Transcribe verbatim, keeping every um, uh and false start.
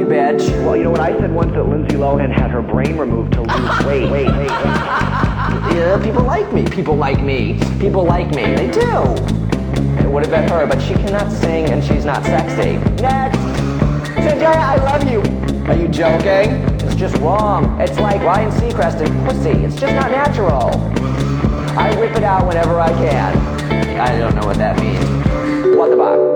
bitch. Well, you know what? I said once that Lindsay Lohan had her brain removed to lose weight. Wait, wait, wait. Yeah, people like me. People like me. People like me. They do. It would have been her, but she cannot sing and she's not sexy. Next. Sanjaya, I love you. Are you joking? It's just wrong. It's like Ryan Seacrest and pussy. It's just not natural. I whip it out whenever I can. I don't know what that means. What the fuck?